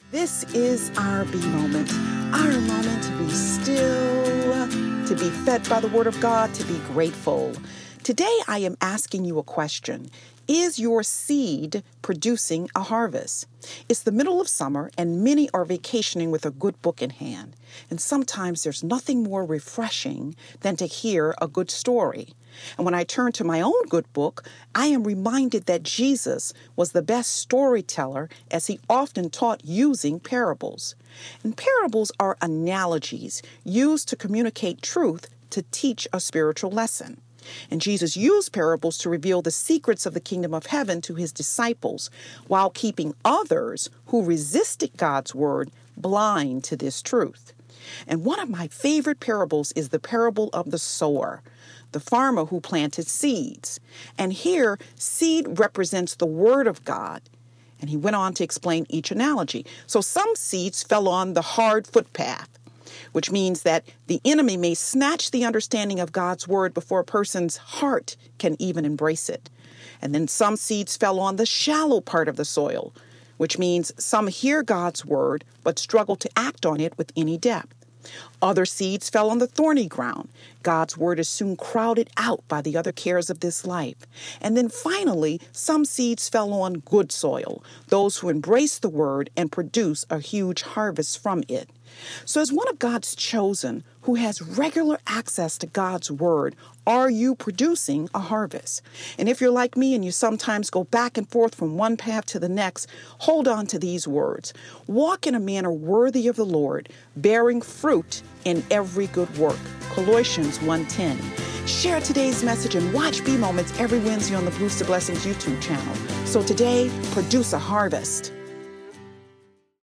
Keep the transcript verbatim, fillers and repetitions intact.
This is our B moment, our moment to be still, to be fed by the Word of God, to be grateful. Today I am asking you a question. Is your seed producing a harvest? It's the middle of summer and many are vacationing with a good book in hand. And sometimes there's nothing more refreshing than to hear a good story. And when I turn to my own good book, I am reminded that Jesus was the best storyteller as he often taught using parables. And parables are analogies used to communicate truth to teach a spiritual lesson. And Jesus used parables to reveal the secrets of the kingdom of heaven to his disciples while keeping others who resisted God's word blind to this truth. And one of my favorite parables is the parable of the sower, the farmer who planted seeds. And here, seed represents the word of God. And he went on to explain each analogy. So some seeds fell on the hard footpath, which means that the enemy may snatch the understanding of God's word before a person's heart can even embrace it. And then some seeds fell on the shallow part of the soil, which means some hear God's word but struggle to act on it with any depth. Other seeds fell on the thorny ground. God's word is soon crowded out by the other cares of this life. And then finally, some seeds fell on good soil, those who embrace the word and produce a huge harvest from it. So as one of God's chosen who has regular access to God's word, are you producing a harvest? And if you're like me and you sometimes go back and forth from one path to the next, hold on to these words. Walk in a manner worthy of the Lord, bearing fruit in every good work. Colossians one ten. Share today's message and watch B Moments every Wednesday on the Boost to Blessings YouTube channel. So today, produce a harvest.